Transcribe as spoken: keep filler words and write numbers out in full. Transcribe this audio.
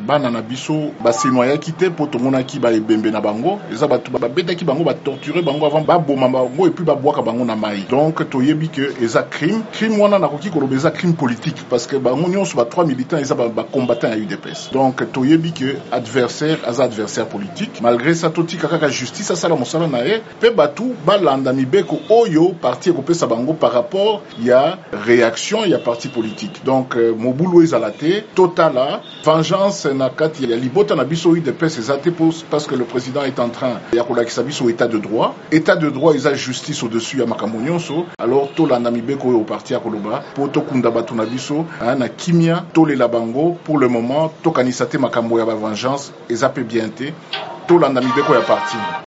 bana na biso basenoya kite po tomona ki ba ebembe na bango eza batu ba beta ki bango ba torturer bango avant ba boma bango et puis ba boaka bango na mai. Donc toyebi que eza crime crime wana na koki koloba eza crime politique parce que bango nyonso ba trois militants eza ba, ba combattants ya U D P S. Donc toyebi que adversaire aza adversaire politique. Malgré ça totika kaka justice asala mosala na ye pe batu balanda mibeko oyo parti ekopesa bango par rapport ya réaction ya parti politique. Donc euh, mobulu ezala te totala vengeance na kati ya libota na biso U D P S ezate parce que le président est en train ya kolakisa biso état de droit. État de droit eza justice au-dessus ya makambo nyonso. Alors tolanda mibeko oyo parti ya koloba po tokunda batu na biso na kimia tolela bango pour le moment tokanisa te makambo ya ba vengeance ezape bien te tolanda mibeko ya parti.